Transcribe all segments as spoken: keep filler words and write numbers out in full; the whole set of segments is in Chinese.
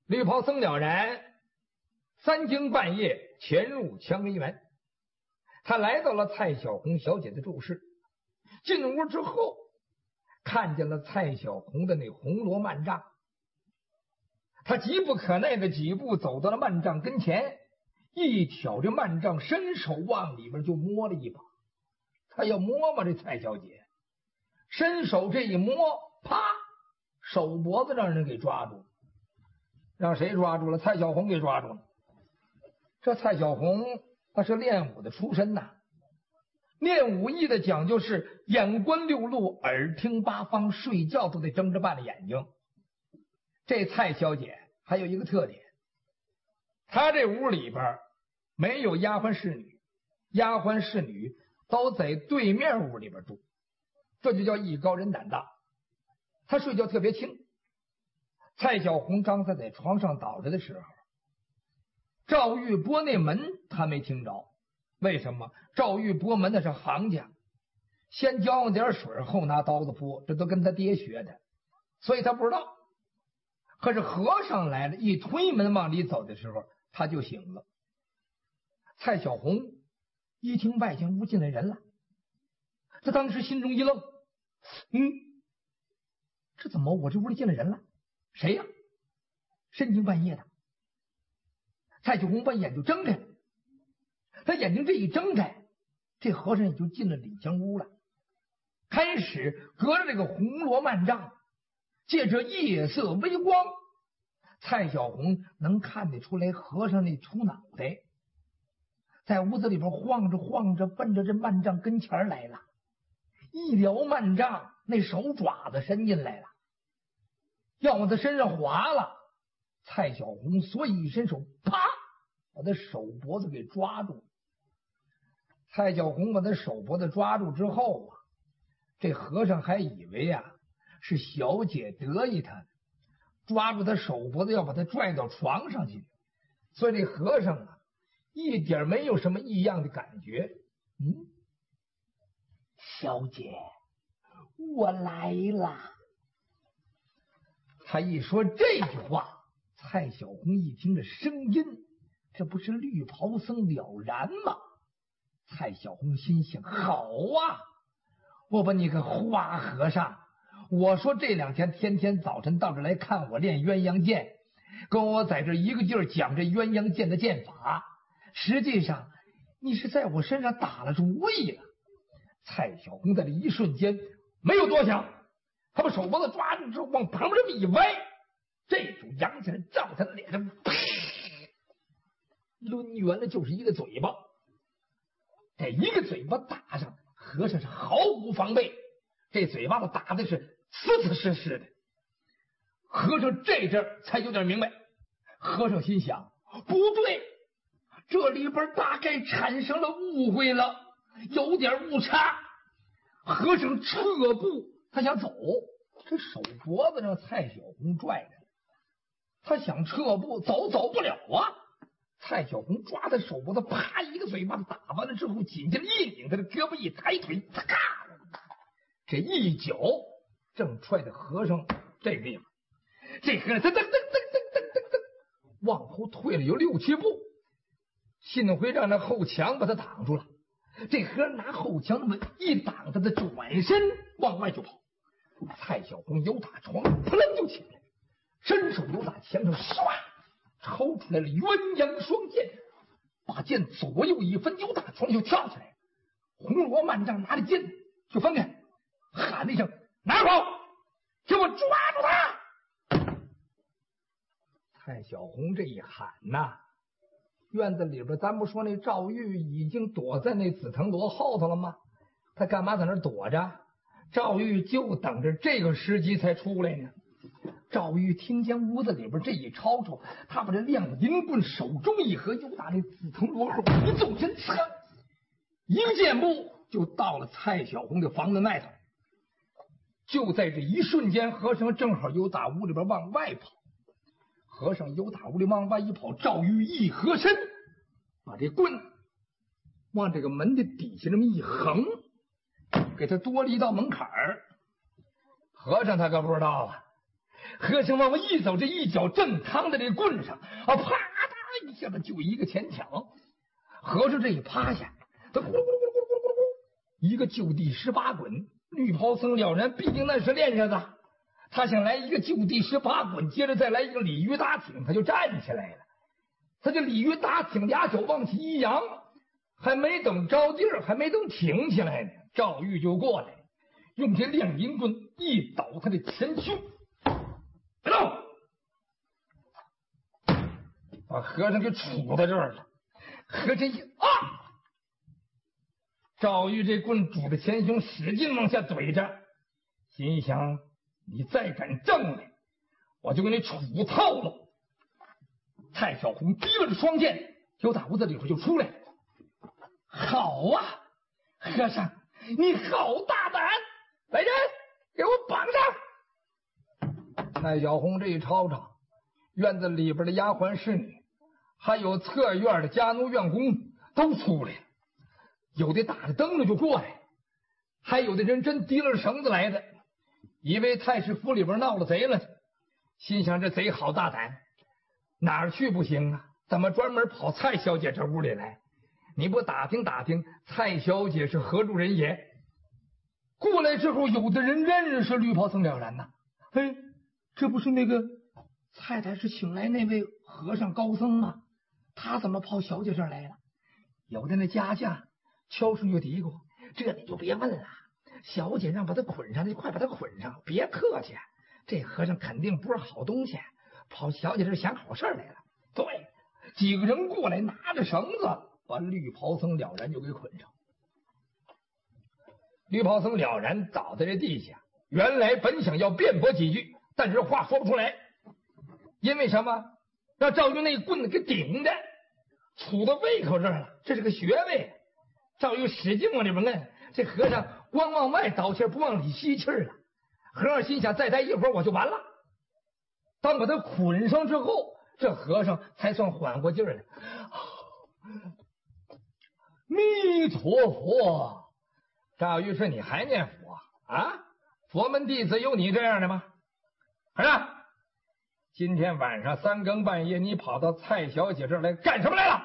绿袍僧了然三更半夜潜入蔷薇园，他来到了蔡小红小姐的住室。进屋之后，看见了蔡小红的那红罗幔帐，他急不可耐的几步走到了幔帐跟前，一挑这幔帐，伸手往里边就摸了一把。他要摸摸这蔡小姐，伸手这一摸，啪，手脖子让人给抓住。让谁抓住了？蔡小红给抓住了。这蔡小红那是练武的出身呐，练武艺的讲究是眼观六路，耳听八方，睡觉都得睁着半个眼睛。这蔡小姐还有一个特点，她这屋里边没有丫鬟侍女，丫鬟侍女都在对面屋里边住，这就叫艺高人胆大。她睡觉特别轻。蔡小红刚才在床上倒着的时候，赵玉拨那门他没听着。为什么？赵玉拨门那是行家，先浇上点水，后拿刀子拨，这都跟他爹学的，所以他不知道。可是和尚来了，一推门往里走的时候，他就醒了。蔡小红一听外间屋进来人了，他当时心中一愣，嗯，这怎么我这屋里进来人了？谁呀？深更半夜的。蔡小红把眼就睁开了，他眼睛这一睁开，这和尚也就进了里间屋了。开始隔着这个红罗幔帐，借着夜色微光，蔡小红能看得出来和尚那秃脑袋，在屋子里边晃着晃着，奔着这幔帐跟前来了。一撩幔帐，那手爪子伸进来了，要往他身上划了。蔡小红所以一伸手，啪，把他手脖子给抓住。蔡小红把他手脖子抓住之后啊，这和尚还以为啊是小姐得意他，抓住他手脖子要把他拽到床上去，所以这和尚啊一点没有什么异样的感觉。嗯，小姐，我来了。他一说这句话，蔡小红一听这声音，这不是绿袍僧了然吗？蔡小红心想，好啊，我把你个花和尚，我说这两天天天早晨到这来看我练鸳鸯剑，跟我在这一个劲儿讲这鸳鸯剑的剑法，实际上你是在我身上打了主意了。蔡小红在这一瞬间没有多想，他把手脖子抓住之后往旁边这么一歪，这手扬起来照他的脸上，啪，抡圆了就是一个嘴巴。这一个嘴巴打上，和尚是毫无防备，这嘴巴子打的是呲呲实实的。和尚这阵儿才有点明白，和尚心想，不对，这里边大概产生了误会了，有点误差。和尚撤步，他想走，这手脖子让蔡小红拽着，他想撤步走走不了啊。蔡小红抓他手脖子，啪一个嘴巴子打完了之后，紧接着一拧他的胳膊，一抬腿，嚓咔，这一脚正踹在和尚这个地方，这和尚噔噔噔噔噔噔噔噔往后退了有六七步，幸亏让那后墙把他挡住了。这和尚拿后墙那么一挡，他的转身往外就跑。蔡小红由打床扑棱就起来，伸手由打墙上唰抽出来了鸳鸯双剑，把剑左右一分，由打床就跳起来，红罗幔帐拿着剑就分开，喊了一声，拿跑，给我抓住他。蔡小红这一喊呐，院子里边咱不说那赵玉已经躲在那紫藤萝后头了吗？他干嘛在那躲着？赵玉就等着这个时机才出来呢。赵玉听见屋子里边这一吵吵，他把这亮子银棍手中一合，又打那紫藤萝后一纵身，噌，一个箭步就到了蔡小红的房子那头。就在这一瞬间，和尚正好由打屋里边往外跑。和尚由打屋里往外一跑，赵玉一合身，把这棍往这个门的底下这么一横，给他多了一道门槛儿。和尚他可不知道啊， 和尚往外一走，这一脚正扛在这棍上啊，啪嗒一下子就一个前抢。和尚这一趴下，他咕噜咕噜咕噜咕噜咕噜，一个就地十八滚。绿袍僧了然，毕竟那是练下的，他想来一个就地十八滚，接着再来一个鲤鱼打挺，他就站起来了。他就鲤鱼打挺，俩手往起一扬，还没等着地儿，还没等挺起来呢，赵玉就过来，用这亮银棍一倒他的前胸，别动，把和尚给杵在这儿了。和尚一啊，赵玉这棍拄着前胸使劲往下怼着，心想你再敢挣来，我就给你杵套了。蔡小红提了着双剑，由大屋子里边就出来。好啊，和尚，你好大胆！来人，给我绑上！蔡小红这一吵吵，院子里边的丫鬟侍女，还有侧院的家奴院工都出来了，有的打着灯笼就过来，还有的人真提了绳子来的，以为太师府里边闹了贼了，心想这贼好大胆，哪儿去不行啊？怎么专门跑蔡小姐这屋里来？你不打听打听，蔡小姐是何处人也？过来之后，有的人认识绿袍僧了然呐，哎，这不是那个蔡太师请来那位和尚高僧吗？他怎么跑小姐这儿来了？有的那家将悄声就嘀咕：“这你就别问了，小姐让把他捆上，你快把他捆上，别客气。这和尚肯定不是好东西，跑小姐这儿想好事来了。”对，几个人过来，拿着绳子把绿袍僧了然就给捆上。绿袍僧了然倒在这地下，原来本想要辩驳几句，但是话说不出来，因为什么？让赵玉那棍子给顶的，杵到胃口这儿了，这是个穴位。赵玉使劲往里边摁，这和尚光往外倒气不往里吸气了。和尚心想，再待一会儿我就完了。当把他捆上之后，这和尚才算缓过劲儿来。弥陀佛！赵玉说：“你还念佛啊？佛门弟子有你这样的吗？儿子，今天晚上三更半夜，你跑到蔡小姐这儿来干什么来了？”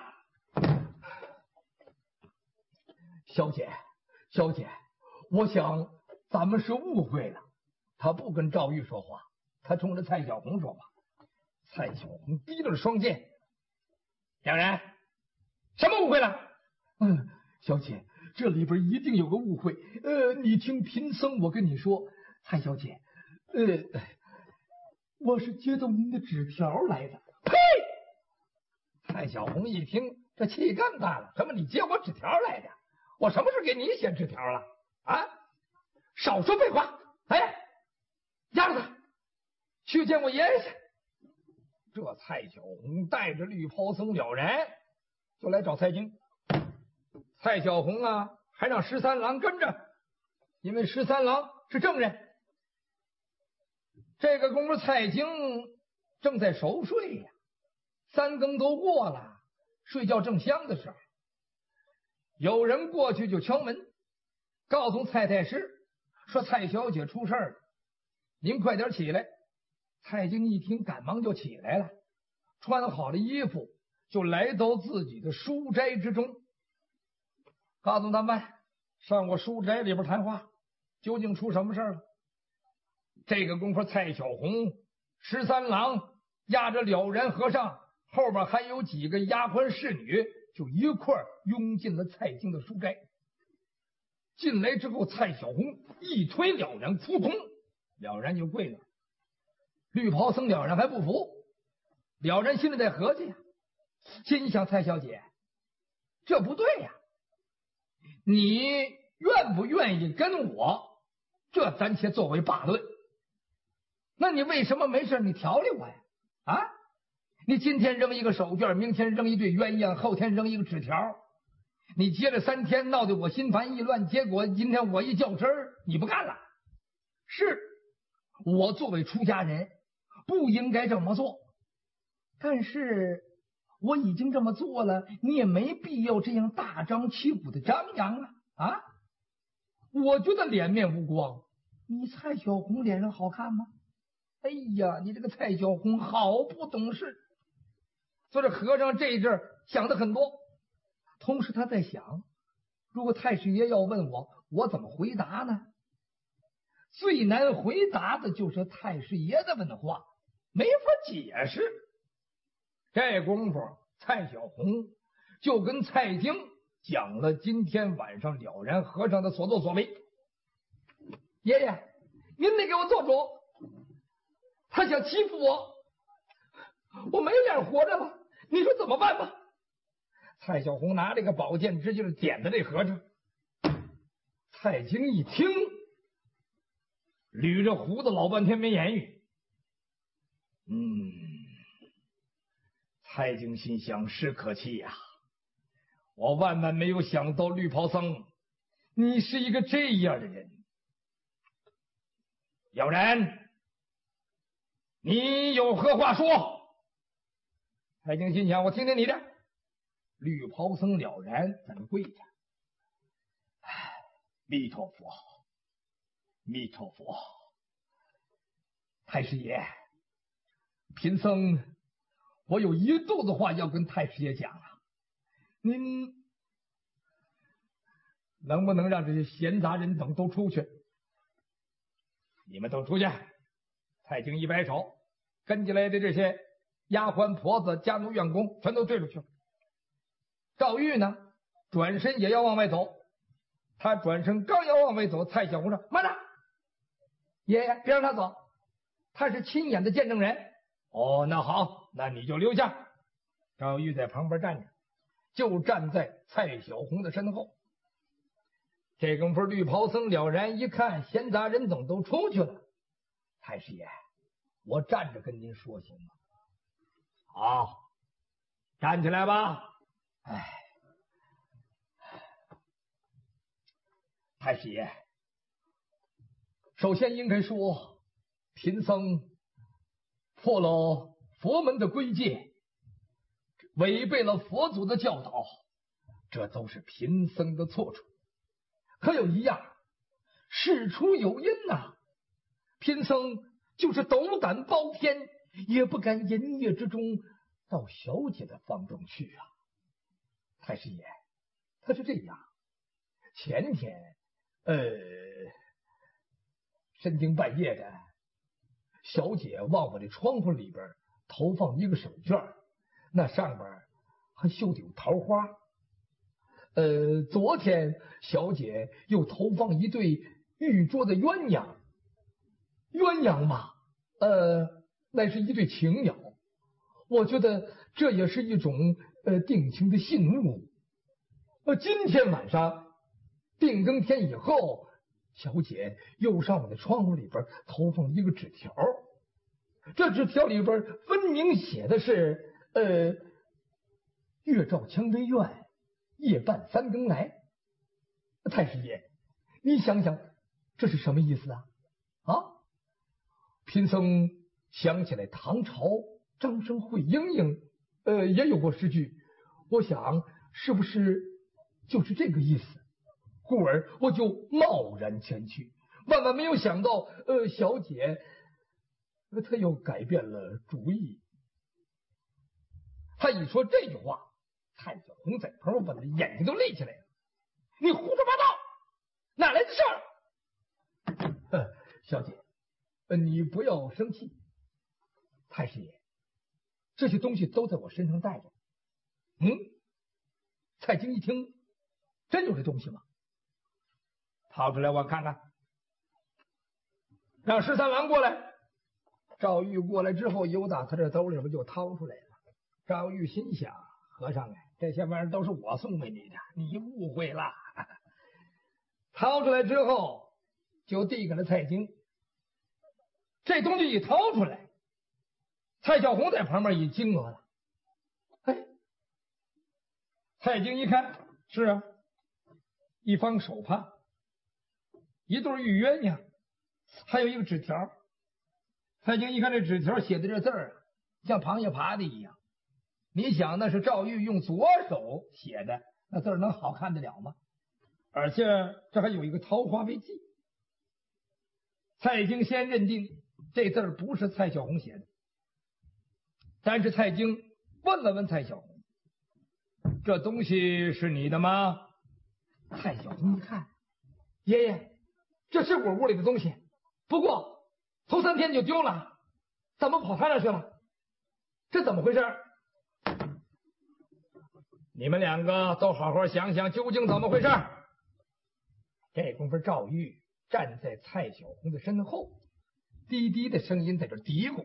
小姐，小姐，我想咱们是误会了。他不跟赵玉说话，他冲着蔡小红说话。蔡小红提了双剑：“两人，什么误会了？”“嗯，小姐，这里边一定有个误会。呃，你听贫僧我跟你说，蔡小姐，呃，我是接到您的纸条来的。”“呸！”蔡小红一听，这气更大了。“什么？你接我纸条来的？我什么时候给你写纸条了？啊！少说废话！哎，压着他，去见我爷爷去。”这蔡小红带着绿袍僧了然就来找蔡京。蔡小红啊，还让十三郎跟着，因为十三郎是证人。这个功夫，蔡京正在熟睡呀，三更都过了，睡觉正香的时候，有人过去就敲门，告诉蔡太师说蔡小姐出事了，您快点起来。蔡京一听，赶忙就起来了，穿好了衣服，就来到自己的书斋之中，告诉他们上我书斋里边谈话，究竟出什么事了？这个功夫，蔡小红、十三郎押着了然和尚，后边还有几个丫鬟侍女，就一块拥进了蔡京的书斋。进来之后，蔡小红一推了然，扑通，了然就跪了。绿袍僧了然还不服，了然心里在合计呀，心想蔡小姐，这不对呀，你愿不愿意跟我，这暂且作为罢论。那你为什么没事你调理我呀？啊，你今天扔一个手绢，明天扔一对鸳鸯，后天扔一个纸条，你接了三天，闹得我心烦意乱，结果今天我一较真儿，你不干了。是我作为出家人不应该这么做，但是我已经这么做了，你也没必要这样大张旗鼓的张扬啊！啊，我觉得脸面无光，你蔡小红脸上好看吗？ 哎呀，你这个蔡小红好不懂事。所以这和尚这一阵想的很多，同时他在想，如果太师爷要问我，我怎么回答呢？最难回答的就是太师爷的问话，没法解释。这功夫，蔡小红就跟蔡京讲了今天晚上了然和尚的所作所为。爷爷，您得给我做主，他想欺负我，我没脸活着了，你说怎么办吧？蔡小红拿这个宝剑直接点的这和尚。蔡京一听，捋着胡子老半天没言语。嗯，蔡京心想是可气呀、啊，我万万没有想到绿袍僧你是一个这样的人。要然你有何话说？蔡京心想，我听听你的。绿袍僧了然在那跪着，弥陀佛，弥陀佛。太师爷，贫僧我有一肚子话要跟太师爷讲啊，您能不能让这些闲杂人等都出去？你们都出去。蔡京一摆手，跟进来的这些丫鬟婆子家奴员工全都退出去了。赵玉呢转身也要往外走，他转身刚要往外走，蔡小红说：“慢着，爷爷别让他走，他是亲眼的见证人。”哦，那好，那你就留下。赵玉在旁边站着，就站在蔡小红的身后。这功夫，绿袍僧了然一看闲杂人等都出去了，太师爷，我站着跟您说行吗？好，站起来吧。哎，太师爷，首先应该说，贫僧破了佛门的规戒，违背了佛祖的教导，这都是贫僧的错处。可有一样，事出有因呐、啊，贫僧就是斗胆包天，也不敢淫夜之中到小姐的房中去啊。太师爷，他是这样，前天呃深更半夜的，小姐往我这窗户里边投放一个手绢，那上边还绣的有桃花。呃，昨天小姐又投放一对玉镯的鸳鸯，鸳鸯嘛，呃，那是一对情鸟。我觉得这也是一种呃定情的信物。呃，今天晚上定更天以后，小姐又上我的窗户里边投放一个纸条，这纸条里边分明写的是呃月照蔷薇院，夜半三更来。太师爷，你想想这是什么意思啊？啊，贫僧想起来唐朝张生会莺莺呃也有过诗句，我想是不是就是这个意思，故而我就贸然前去，万万没有想到呃小姐呃她又改变了主意。他一说这句话，蔡小红在旁边把他眼睛都立起来了。你胡说八道，哪来的事儿？呃，小姐，呃，你不要生气。太师爷，这些东西都在我身上带着。嗯，蔡京一听，真有这东西吗？掏出来我看看。让十三郎过来。赵玉过来之后，又打他这兜里边就掏出来了。赵玉心想，和尚啊，这些玩意儿都是我送给你的，你误会了。掏出来之后，就递给了蔡京。这东西一掏出来，蔡小红在旁边也惊愕了。哎，蔡京一看，是啊，一方手帕，一对玉鸳鸯，还有一个纸条。蔡京一看这纸条写的这字儿啊，像螃蟹爬的一样。你想，那是赵玉用左手写的，那字儿能好看得了吗？而且这还有一个桃花为记。蔡京先认定这字儿不是蔡小红写的。但是蔡京问了问蔡小红：“这东西是你的吗？”蔡小红一看，爷爷，这是我屋里的东西，不过头三天就丢了，怎么跑他那去了？这怎么回事？你们两个都好好想想究竟怎么回事。这功夫，赵玉站在蔡小红的身后，低低的声音在这嘀咕：“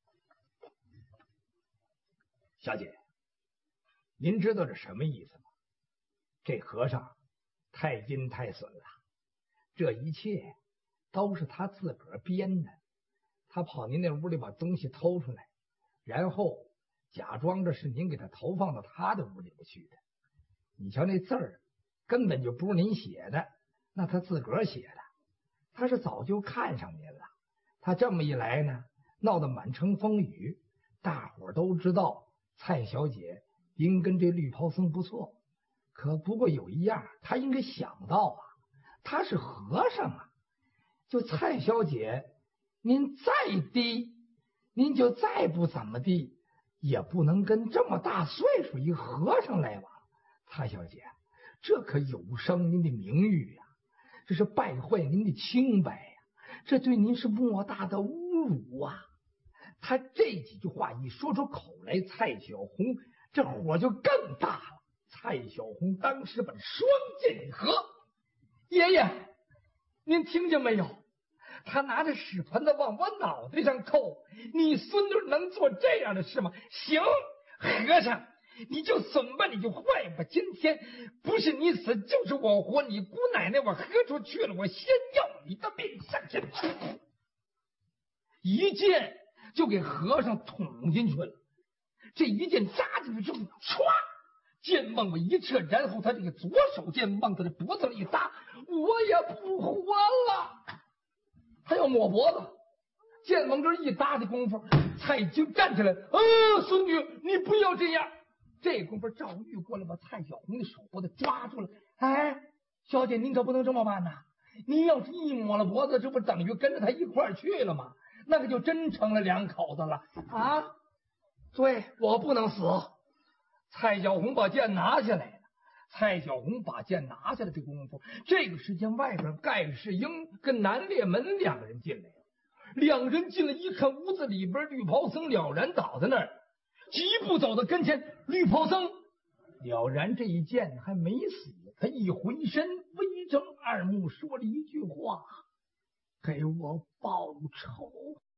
小姐，您知道这什么意思吗？这和尚太阴太损了，这一切都是他自个儿编的。他跑您那屋里把东西偷出来，然后假装着是您给他投放到他的屋里边去的。你瞧那字儿根本就不是您写的，那他自个儿写的，他是早就看上您了。他这么一来呢，闹得满城风雨，大伙儿都知道蔡小姐应跟这绿袍僧不错。可不过有一样，他应该想到啊，他是和尚啊。就蔡小姐，您再低，您就再不怎么地，也不能跟这么大岁数一和尚来往。蔡小姐，这可有伤您的名誉呀、啊，这是败坏您的清白呀、啊，这对您是莫大的侮辱啊！他这几句话一说出口来，蔡小红这火就更大了。蔡小红当时把双剑一合：“爷爷，您听见没有？他拿着屎盆子往我脑袋上扣，你孙女能做这样的事吗？行，和尚，你就损吧，你就坏吧，今天不是你死就是我活，你姑奶奶我喝出去了，我先要你的命！”上前一剑就给和尚捅进去了。这一剑扎进去之后，唰，剑往我一撤，然后他这个左手剑往他的脖子里一搭，我也不活了。他要抹脖子，剑往这一搭的功夫，蔡京站起来，呃，孙女，你不要这样。这功夫，赵玉过来把蔡小红的手脖子抓住了。哎，小姐，您可不能这么办呐！您要是一抹了脖子，这不等于跟着他一块儿去了吗？那个就真成了两口子了啊！对，我不能死。蔡小红把剑拿下来了。蔡小红把剑拿下来的功夫，这个时间外边盖世英跟南烈门两个人进来了。两人进来一看，屋子里边绿袍僧了然倒在那儿，几步走到跟前，绿袍僧了然这一剑还没死，他一回身，微睁二目，说了一句话：“给我报仇。”